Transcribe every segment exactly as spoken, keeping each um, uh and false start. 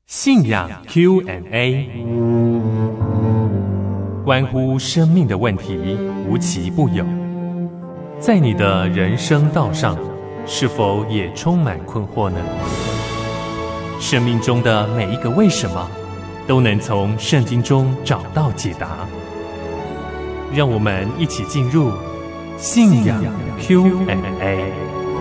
信仰 Q and A， 关乎生命的问题无奇不有。在你的人生道上，是否也充满困惑呢？生命中的每一个为什么，都能从圣经中找到解答。让我们一起进入信仰 Q and A。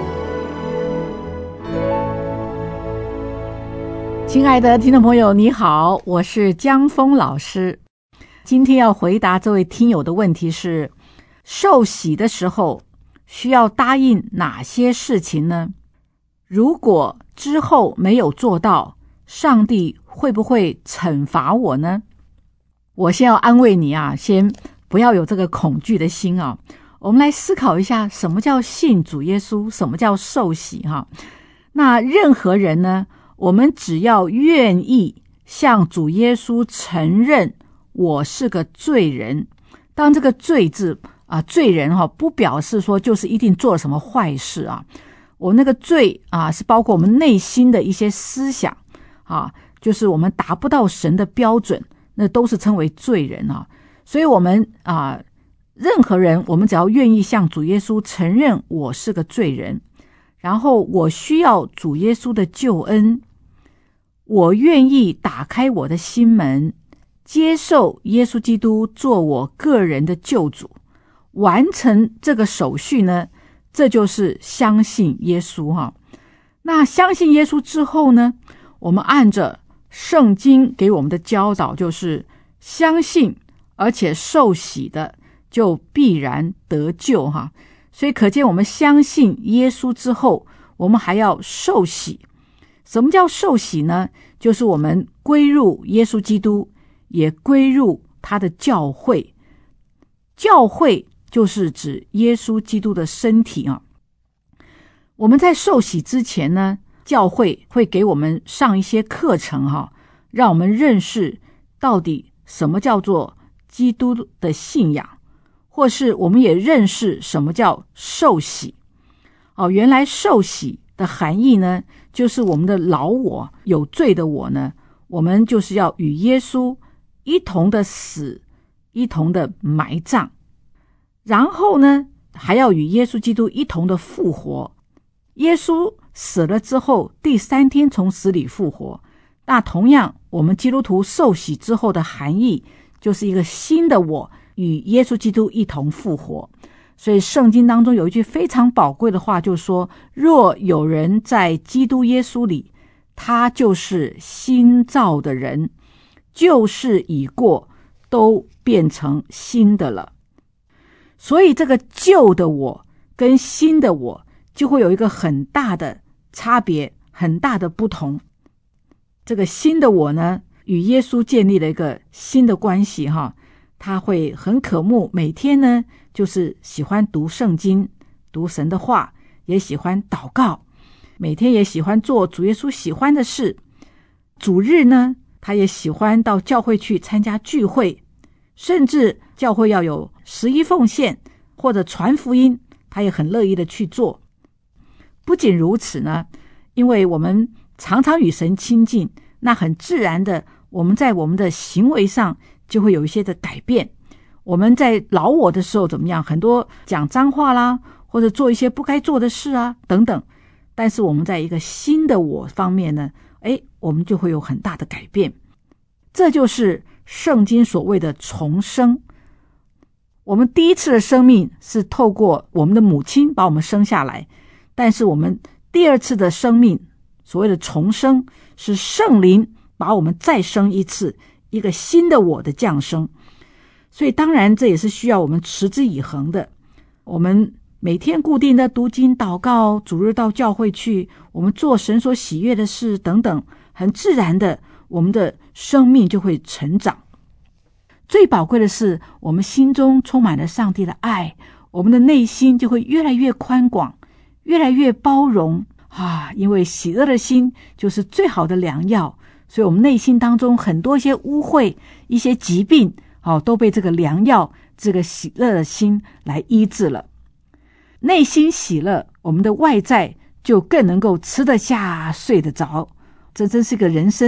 亲爱的听众朋友，你好，我是江峰老师。今天要回答这位听友的问题是：受洗的时候需要答应哪些事情呢？如果之后没有做到，上帝会不会惩罚我呢？我先要安慰你啊，先不要有这个恐惧的心啊。我们来思考一下，什么叫信主耶稣，什么叫受洗哈？那任何人呢，我们只要愿意向主耶稣承认我是个罪人。当这个罪字啊，罪人哈、啊，不表示说就是一定做了什么坏事啊。我那个罪啊，是包括我们内心的一些思想啊，就是我们达不到神的标准，那都是称为罪人啊。所以我们啊，任何人，我们只要愿意向主耶稣承认我是个罪人，然后我需要主耶稣的救恩，我愿意打开我的心门，接受耶稣基督做我个人的救主，完成这个手续呢，这就是相信耶稣哈。那相信耶稣之后呢，我们按着圣经给我们的教导，就是相信而且受洗的就必然得救哈。所以可见我们相信耶稣之后，我们还要受洗。什么叫受洗呢？就是我们归入耶稣基督，也归入他的教会。教会就是指耶稣基督的身体啊。我们在受洗之前呢，教会会给我们上一些课程哈、啊，让我们认识到底什么叫做基督的信仰，或是我们也认识什么叫受洗。哦，原来受洗的含义呢，就是我们的老我，有罪的我呢，我们就是要与耶稣一同的死，一同的埋葬，然后呢，还要与耶稣基督一同的复活。耶稣死了之后，第三天从死里复活。那同样，我们基督徒受洗之后的含义，就是一个新的我与耶稣基督一同复活。所以圣经当中有一句非常宝贵的话，就是说，若有人在基督耶稣里，他就是新造的人，旧事已过，都变成新的了。所以这个旧的我跟新的我就会有一个很大的差别，很大的不同。这个新的我呢，与耶稣建立了一个新的关系哈，他会很渴慕，每天呢就是喜欢读圣经，读神的话，也喜欢祷告，每天也喜欢做主耶稣喜欢的事。主日呢，他也喜欢到教会去参加聚会，甚至教会要有十一奉献或者传福音，他也很乐意的去做。不仅如此呢，因为我们常常与神亲近，那很自然的，我们在我们的行为上就会有一些的改变。我们在老我的时候怎么样？很多讲脏话啦，或者做一些不该做的事啊，等等。但是我们在一个新的我方面呢，诶，我们就会有很大的改变。这就是圣经所谓的重生。我们第一次的生命是透过我们的母亲把我们生下来，但是我们第二次的生命，所谓的重生，是圣灵把我们再生一次，一个新的我的降生。所以当然这也是需要我们持之以恒的。我们每天固定的读经祷告，主日到教会去，我们做神所喜悦的事等等，很自然的，我们的生命就会成长。最宝贵的是，我们心中充满了上帝的爱，我们的内心就会越来越宽广，越来越包容啊！因为喜乐的心就是最好的良药，所以我们内心当中很多一些污秽、一些疾病，哦，都被这个良药，这个喜乐的心来医治了。内心喜乐，我们的外在就更能够吃得下、睡得着。这真是个人生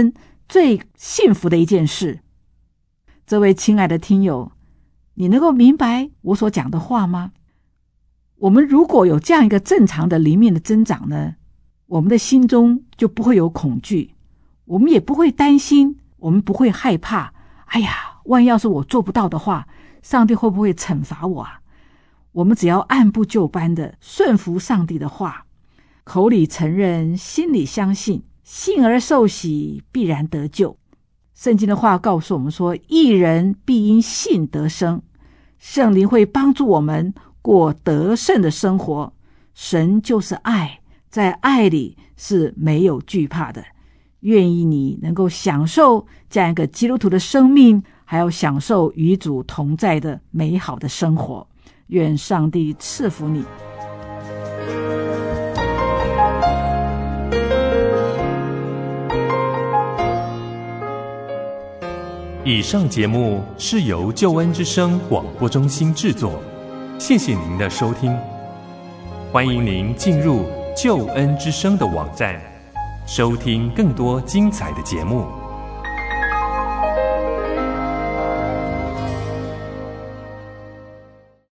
最幸福的一件事。这位亲爱的听友，你能够明白我所讲的话吗？我们如果有这样一个正常的灵命的增长呢，我们的心中就不会有恐惧，我们也不会担心，我们不会害怕，哎呀，万一要是我做不到的话，上帝会不会惩罚我啊？我们只要按部就班的顺服上帝的话，口里承认，心里相信，信而受洗，必然得救。圣经的话告诉我们说，义人必因信得生，圣灵会帮助我们过得胜的生活。神就是爱，在爱里是没有惧怕的。愿意你能够享受这样一个基督徒的生命，还要享受与主同在的美好的生活。愿上帝赐福你。 以上节目是由救恩之声广播中心制作，谢谢您的收听。欢迎您进入救恩之声的网站，收听更多精彩的节目。